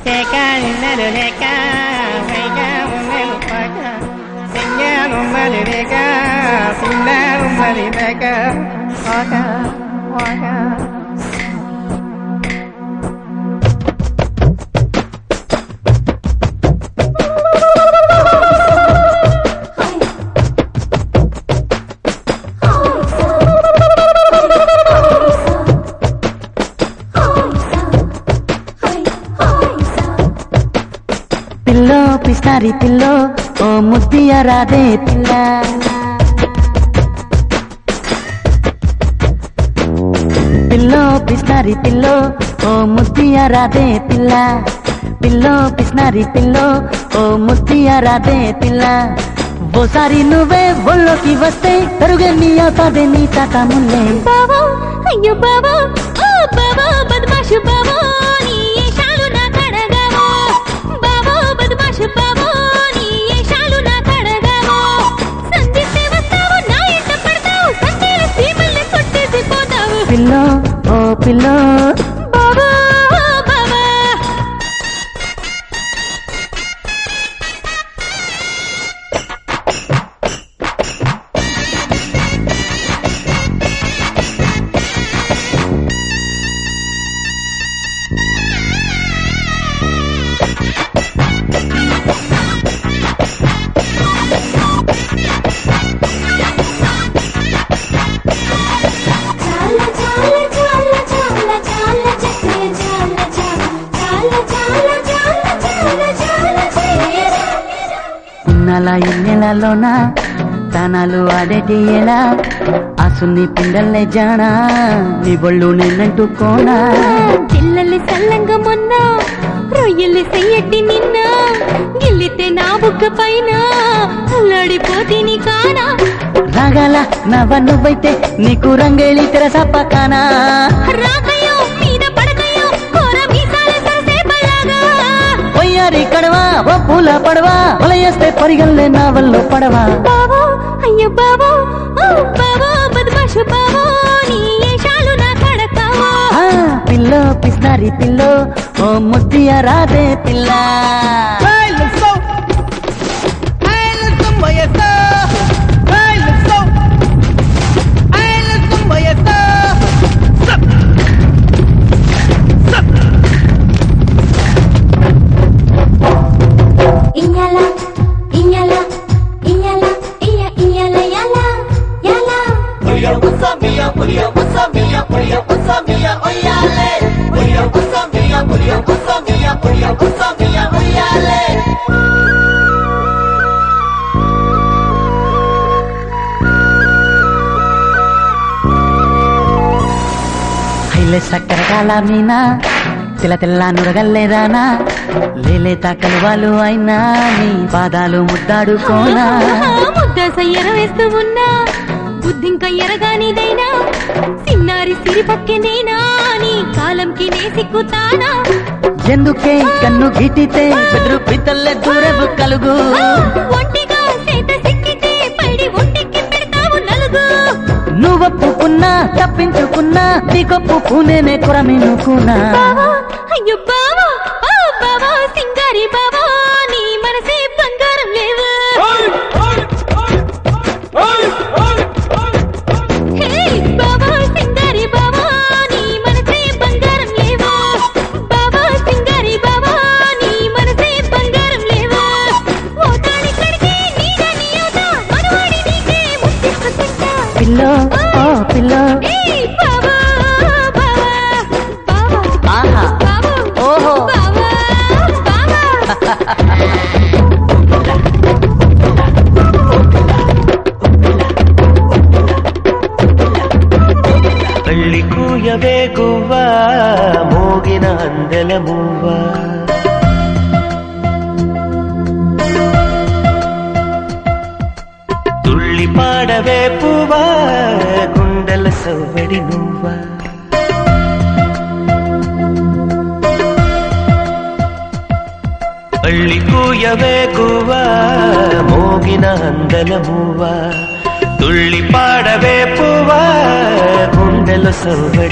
కేక నిన్నలు లేక పైగా ఉన్నలు పాక సింగాలున్నది రేక సింగాలున్నది రేక పాక పాక పిల్లో పిస్తారి పిల్లో ఓ ముద్దియ రాదే పిల్ల పిల్లో పిస్తారి పిల్లో ఓ ముద్దియ రాదే పిల్ల పిల్లో పిస్నారి పిల్లో ఓ ముద్దియ రాదే పిల్ల ఓసారి నువ్వే ఒళ్ళోకి వస్తే తరుగే నీ అవుతాదే నీ తాత ముల్లే బావా అయ్యో బావా ఓ బావా బద్మాషు బావా నీ ఏషాలు నా కడగావో బావా బద్మాషు బావా నీ ఏషాలు నా కడగావో సంధిస్తే వస్తావు నా ఇంట పడతావు సంధిల సీమల్ని కొట్టేసి పోతావు పిల్లో ఓ పిల్లో బావా బావా ఇన్నెల ఇన్నెలలోన తానాలు ఆడేటి ఎలా అసుని పిండల్లే జానా నీ బొళ్ళు నిన్నంటుకోనా గిల్లలి సల్లంగా మొన్న రొయ్యలి చెయ్యట్టి నిన్న గిల్లితే నా బుగ్గ పైన అల్లాడిపోతీని కానా రాగాల నవ్వ నువ్వైతే నీకు రంగేళి తెరసప్పకానా రాకయో మీద పడకయో కోర మీసాల సరసే బలాగా పొయ్యారి కడవా ఓ పూల పడవా వలయేస్తే పరిగల్లే నా వల్లో పడవా బావో అయ్యో బావో ఓ బావో బద్మాషు బావో నీ ఏషాలు నా కడతావో ఆ, పిల్లో పిస్తారి పిల్లో ఓ ముద్దియ రాదే పిల్ల ఇయ్యాల ఇయ్యాల ఇయ్యాల ఇయ్య ఇయ్యాల యాల యాల Oya usa mia, oya usa mia, oya usa mia, oyale. Oya usa mia, oya usa mia, oya usa mia, oyale. హైలే సక్కరకాల Meena తెల్ల తెల్ల నురగల్లేదానా లేలేత కలువాలు అయినా నీ పాదాలు ముద్దాడుకోనా ముద్ద సయ్యర వేస్తూ ఉన్నా బుద్ధింక ఎరగానిదైనా సిన్నారి సిరి పక్కెనైనా నీ కాలంకి నే సిక్కుతానా ఎందుకే కన్ను గిటితే బెదురు పితల్లే దూరపు కలుగు ఒంటిగా చేత సిక్కితే పైడి ఒంటికి పెడతావు నలుగు నువ్వొప్పుకున్నా తప్పించుకున్నా నీకొప్పు నేనే కొరమినుకున్నా బావా అయ్యో బావా ఓ బావా సింగారి బావా నీ మనసే బంగారం లేవా హే బావా సింగారి బావా నీ మనసే బంగారం లేవా బావా సింగారి బావా నీ మనసే బంగారం లేవా ఓ తాళి కడితే నీదని అవుతా మనవాడి నీకే ముద్దిస్తుంటా పిల్లో ఓ పిల్లో ఏయ్ బావా బావా బావా ఆహా బావా ఓహో బావా బావా పల్లి కూయవే గువ్వా మోగిన అందెల మువ్వా తుళ్ళి పాడవే పువ్వా గుండెల సవ్వడి నువ్వా పల్లి కూయవే గువ్వా మోగిన అందెల మువ్వా తుళ్ళి పాడవే పువ్వా గుండెల సవ్వడి